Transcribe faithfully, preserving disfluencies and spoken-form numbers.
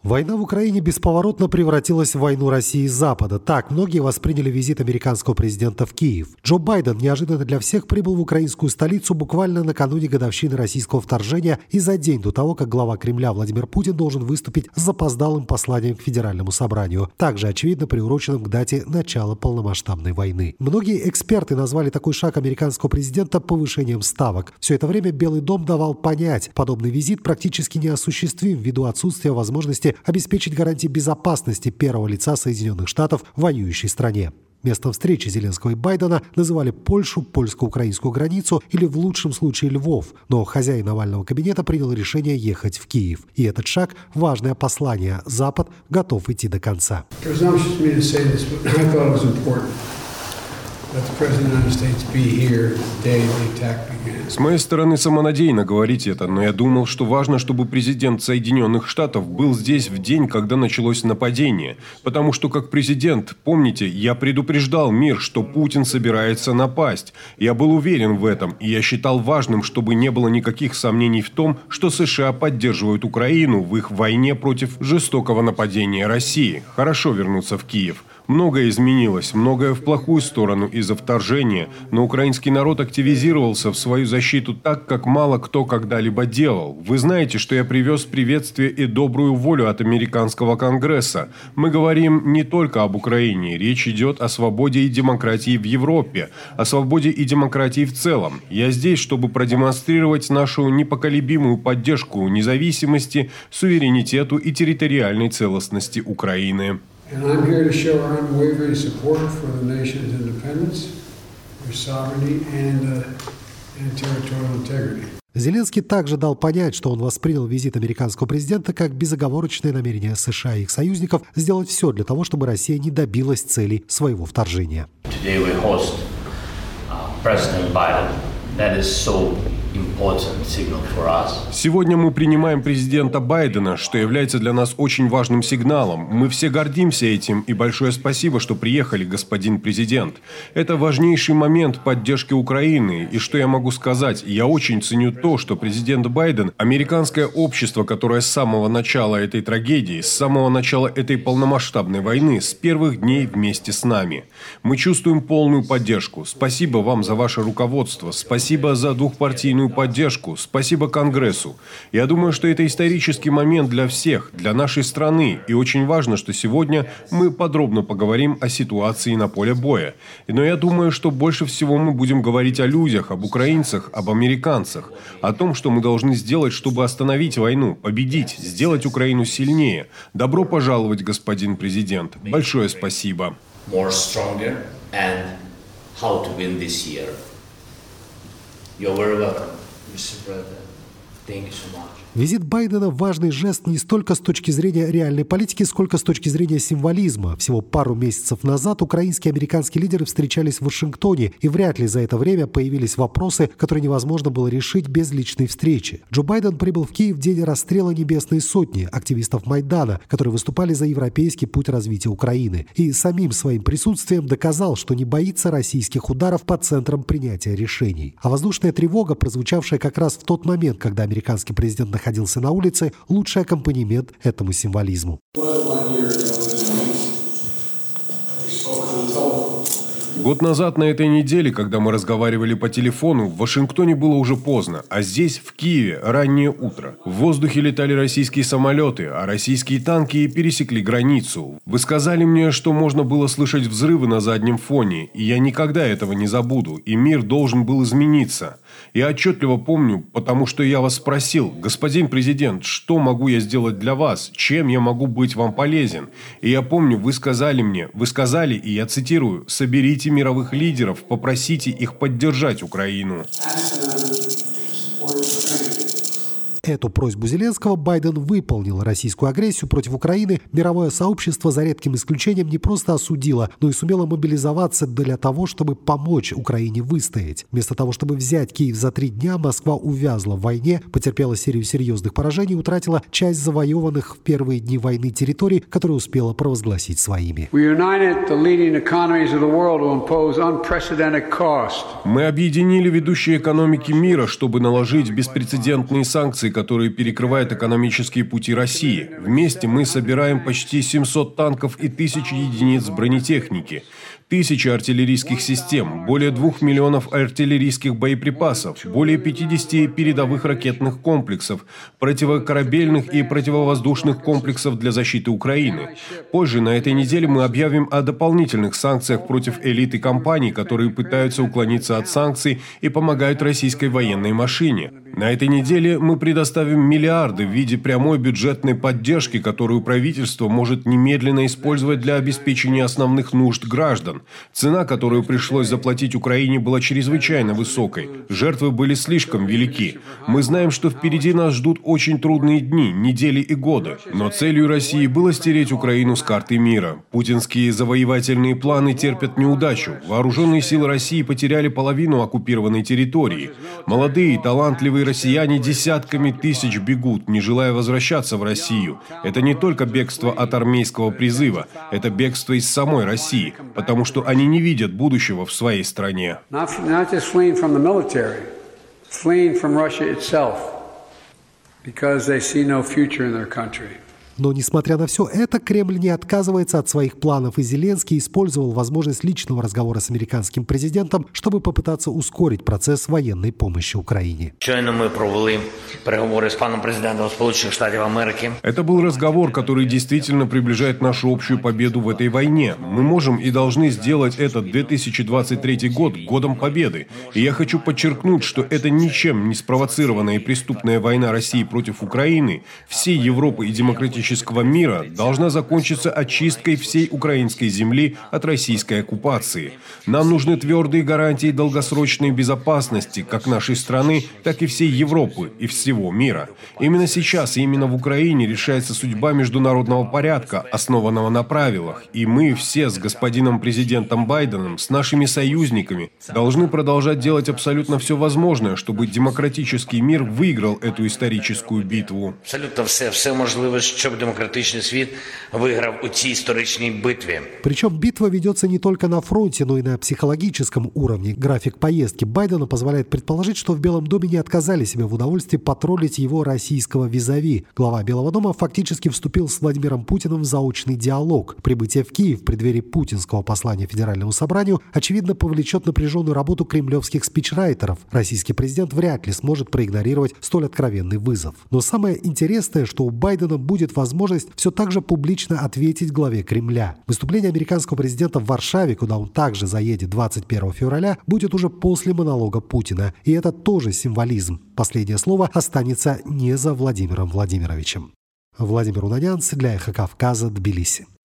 Война в Украине бесповоротно превратилась в войну России и Запада. Так многие восприняли визит американского президента в Киев. Джо Байден неожиданно для всех прибыл в украинскую столицу буквально накануне годовщины российского вторжения и за день до того, как глава Кремля Владимир Путин должен выступить с запоздалым посланием к Федеральному собранию, также, очевидно, приуроченным к дате начала полномасштабной войны. Многие эксперты назвали такой шаг американского президента повышением ставок. Все это время Белый дом давал понять, подобный визит практически неосуществим ввиду отсутствия возможности обеспечить гарантии безопасности первого лица Соединенных Штатов в воюющей стране. Местом встречи Зеленского и Байдена называли Польшу, польско-украинскую границу или в лучшем случае Львов. Но хозяин овального кабинета принял решение ехать в Киев. И этот шаг – важное послание. Запад готов идти до конца. С моей стороны самонадеянно говорить это, но я думал, что важно, чтобы президент Соединенных Штатов был здесь в день, когда началось нападение. Потому что как президент, помните, я предупреждал мир, что Путин собирается напасть. Я был уверен в этом, и я считал важным, чтобы не было никаких сомнений в том, что США поддерживают Украину в их войне против жестокого нападения России. Хорошо вернуться в Киев. Многое изменилось, многое в плохую сторону из-за вторжения, но украинский народ активизировался в свою защиту так, как мало кто когда-либо делал. Вы знаете, что я привез приветствие и добрую волю от американского Конгресса. Мы говорим не только об Украине, речь идет о свободе и демократии в Европе, о свободе и демократии в целом. Я здесь, чтобы продемонстрировать нашу непоколебимую поддержку независимости, суверенитету и территориальной целостности Украины. And I'm here to show our unwavering support for the nation's independence, their sovereignty and, uh, and territorial integrity. Зеленский также дал понять, что он воспринял визит американского президента как безоговорочное намерение США и их союзников сделать все для того, чтобы Россия не добилась целей своего вторжения. Today we host uh, President Biden. That is so important signal for us. Сегодня мы принимаем президента Байдена, что является для нас очень важным сигналом. Мы все гордимся этим, и большое спасибо, что приехали, господин президент. Это важнейший момент поддержки Украины. И что я могу сказать? Я очень ценю то, что президент Байден, американское общество, которое с самого начала этой трагедии, с самого начала этой полномасштабной войны, с первых дней вместе с нами. Мы чувствуем полную поддержку. Спасибо вам за ваше руководство. Спасибо за двухпартийную поддержку. Спасибо Конгрессу. Я думаю, что это исторический момент для всех, для нашей страны. И очень важно, что сегодня мы подробно поговорим о ситуации на поле боя. Но я думаю, что больше всего мы будем говорить о людях, об украинцах, об американцах. О том, что мы должны сделать, чтобы остановить войну, победить, сделать Украину сильнее. Добро пожаловать, господин президент. Большое спасибо. You're very welcome, мистер President. Thank you so much. Визит Байдена – важный жест не столько с точки зрения реальной политики, сколько с точки зрения символизма. Всего пару месяцев назад украинские и американские лидеры встречались в Вашингтоне, и вряд ли за это время появились вопросы, которые невозможно было решить без личной встречи. Джо Байден прибыл в Киев в день расстрела Небесной Сотни, активистов Майдана, которые выступали за европейский путь развития Украины, и самим своим присутствием доказал, что не боится российских ударов по центрам принятия решений. А воздушная тревога, прозвучавшая как раз в тот момент, когда американский президент находился на улице, лучший аккомпанемент этому символизму. Год назад на этой неделе, когда мы разговаривали по телефону, в Вашингтоне было уже поздно, а здесь, в Киеве, раннее утро. В воздухе летали российские самолеты, а российские танки пересекли границу. Вы сказали мне, что можно было слышать взрывы на заднем фоне, и я никогда этого не забуду, и мир должен был измениться. Я отчетливо помню, потому что я вас спросил: господин президент, что могу я сделать для вас, чем я могу быть вам полезен? И я помню, вы сказали мне, вы сказали, и я цитирую: соберите мировых лидеров, попросите их поддержать Украину. Эту просьбу Зеленского Байден выполнил. Российскую агрессию против Украины мировое сообщество, за редким исключением, не просто осудило, но и сумело мобилизоваться для того, чтобы помочь Украине выстоять. Вместо того, чтобы взять Киев за три дня, Москва увязла в войне, потерпела серию серьезных поражений и утратила часть завоеванных в первые дни войны территорий, которые успела провозгласить своими. Мы объединили ведущие экономики мира, чтобы наложить беспрецедентные санкции, который перекрывает экономические пути России. Вместе мы собираем почти семьсот танков и тысячи единиц бронетехники, тысячи артиллерийских систем, более двух миллионов артиллерийских боеприпасов, более пятидесяти передовых ракетных комплексов, противокорабельных и противовоздушных комплексов для защиты Украины. Позже на этой неделе мы объявим о дополнительных санкциях против элиты компаний, которые пытаются уклониться от санкций и помогают российской военной машине. На этой неделе мы предоставим миллиарды в виде прямой бюджетной поддержки, которую правительство может немедленно использовать для обеспечения основных нужд граждан. Цена, которую пришлось заплатить Украине, была чрезвычайно высокой. Жертвы были слишком велики. Мы знаем, что впереди нас ждут очень трудные дни, недели и годы. Но целью России было стереть Украину с карты мира. Путинские завоевательные планы терпят неудачу. Вооруженные силы России потеряли половину оккупированной территории. Молодые, талантливые россияне десятками тысяч бегут, не желая возвращаться в Россию. Это не только бегство от армейского призыва, это бегство из самой России, потому что они не видят будущего в своей стране. Но, несмотря на все это, Кремль не отказывается от своих планов, и Зеленский использовал возможность личного разговора с американским президентом, чтобы попытаться ускорить процесс военной помощи Украине. Щойно мы провели переговоры с паном президентом Сполучених Штатів Америки. Это был разговор, который действительно приближает нашу общую победу в этой войне. Мы можем и должны сделать этот две тысячи двадцать третий год годом победы. И я хочу подчеркнуть, что это ничем не спровоцированная и преступная война России против Украины, всей Европы и демократического мира должна закончиться очисткой всей украинской земли от российской оккупации. Нам нужны твердые гарантии долгосрочной безопасности как нашей страны, так и всей Европы и всего мира. Именно сейчас и именно в Украине решается судьба международного порядка, основанного на правилах. И мы все с господином президентом Байденом, с нашими союзниками, должны продолжать делать абсолютно все возможное, чтобы демократический мир выиграл эту историческую битву. Абсолютно все, все можливе, щоб демократичний світ виграв у цій історичній битві. Причем битва ведется не только на фронте, но и на психологическом уровне. График поездки Байдена позволяет предположить, что в Белом доме не отказали себе в удовольствии потроллить его российского визави. Глава Белого дома фактически вступил с Владимиром Путиным в заочный диалог. Прибытие в Киев в преддверии путинского послания Федеральному собранию, очевидно, повлечет напряженную работу кремлевских спичрайтеров. Российский президент вряд ли сможет проигнорировать столь откровенный вызов. Но самое интересное, что у Байдена будет возможность все так же публично ответить главе Кремля. Выступление американского президента в Варшаве, куда он также заедет двадцать первого февраля, будет уже после монолога Путина. И это тоже символизм. Последнее слово останется не за Владимиром Владимировичем. Владимир Унанянц для Эхо Кавказа, Тбилиси.